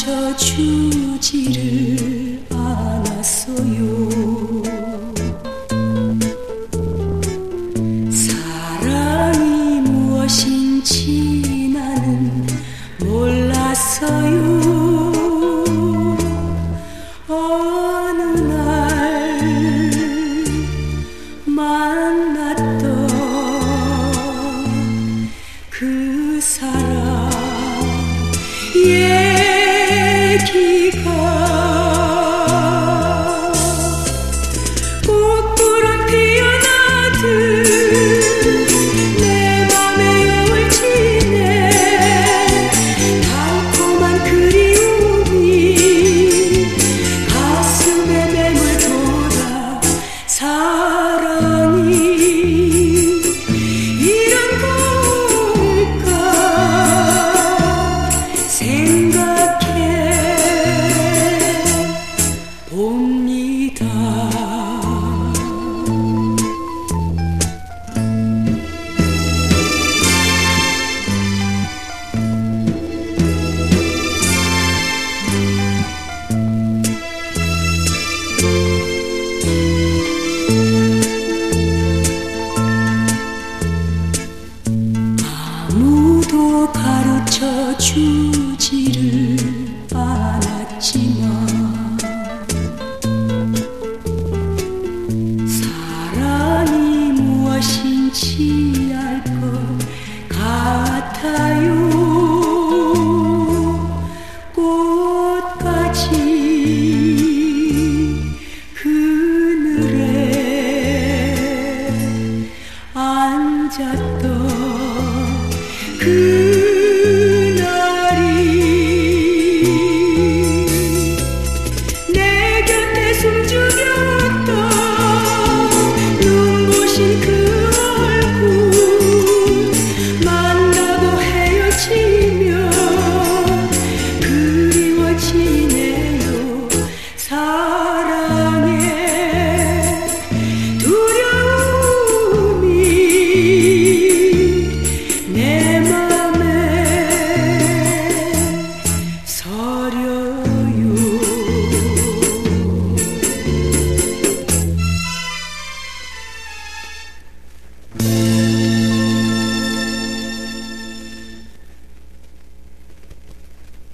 가르쳐 주지를 않았어요. 사랑이 무엇인지 나는 몰랐어요. 어느 날 만났던 그 사람 얘기가 꽃구름 피어나듯 내 맘에 여울 지네. 달콤한 그리움이 가슴에 맴돌아. 사랑이 이런 걸까 생각해 봅니다. 아무도 가르쳐 주지를 않았지만 사랑이 무엇인지 알 것 같아요. 꽃같이 그늘에 앉았던 그